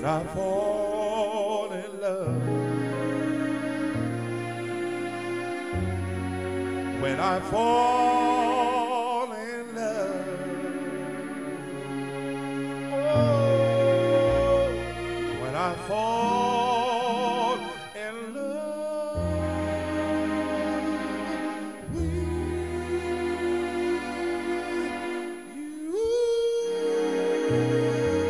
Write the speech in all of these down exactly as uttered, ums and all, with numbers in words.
when I fall in love, when I fall in love, oh, when I fall in love with you.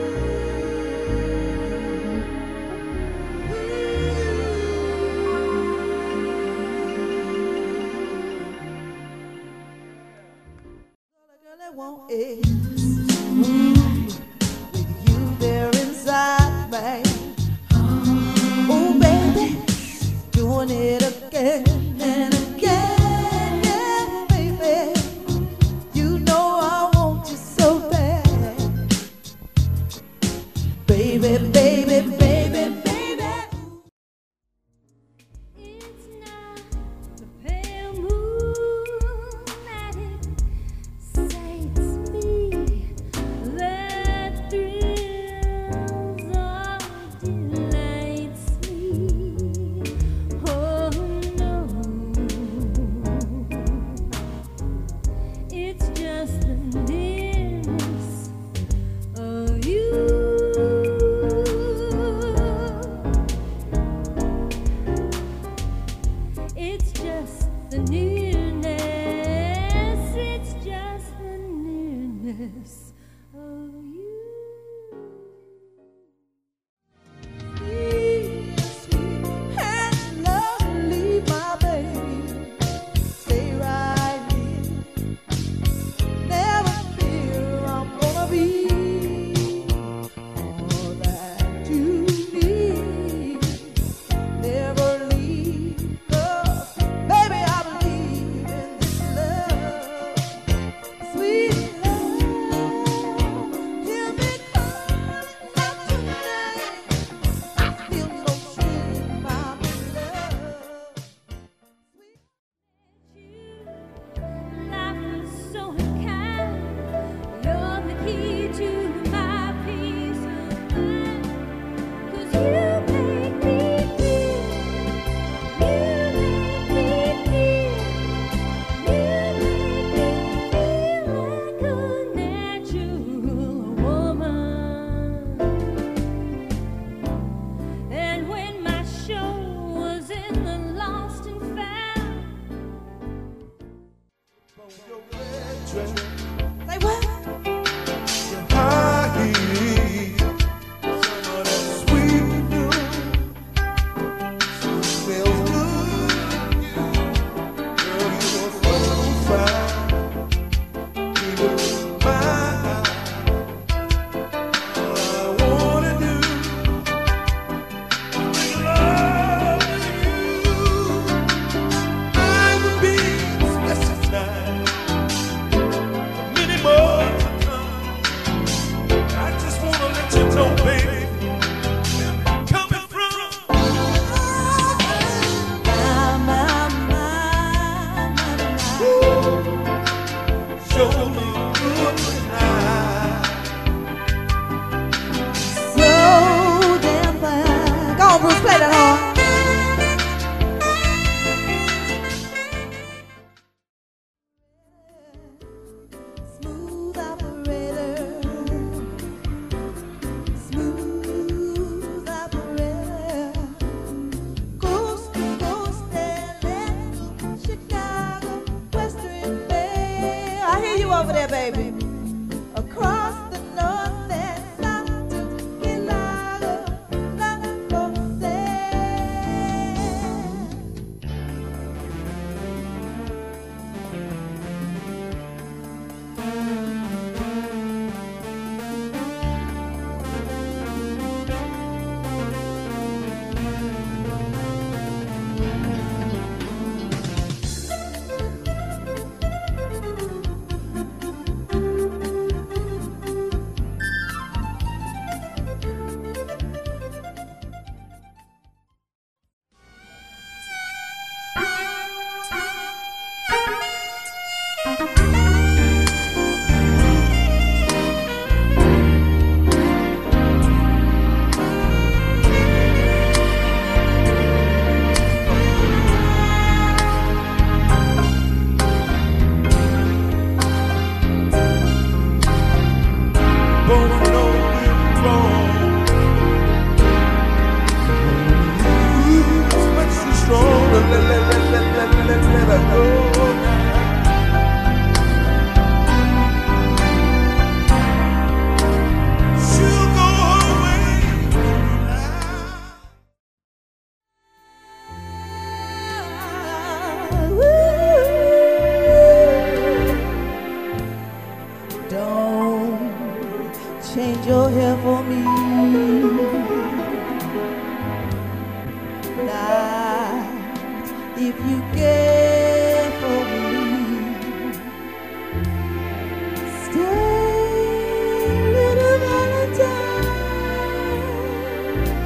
Want is mm, with you there inside me. Oh, baby, doing it again and again, yeah, baby. You know I want you so bad, baby, baby, baby, baby. It's not the pale moon that it saves me, that thrills or delights me. Oh no, it's just the nearness of you. It's just the nearness, it's just the nearness of you. Sweet, sweet and lovely, my baby. Stay right here. Never fear, I'm gonna be all that you need. Never leave, 'cause baby, I believe in this love, sweet love. Hear me calling out your name. I feel no shame, I'm in love. Life is so unkind. You're the key to my peace of mind. 'Cause you make me feel, you make me feel, you make me feel like a natural woman. And when my show was in the lost and found, Your red dress, Say what? your high heels, some of that sweet perfume smells good. Girl, you are so fine, even my eyes. All I wanna do is make love to you. I would be specified many more to come. I just wanna let you know, baby, where I'm coming from. My, my, my, my, my. Show me good tonight. So damn fine. Go on, Bruce, play that horn. Smooth operator, smooth operator, coast to coast, L A, Chicago, Western Bay. I hear you over there, baby. Across the north and south to Chicago, La Fosse. change your hair for me. Now, if you care for me, stay, little Valentine.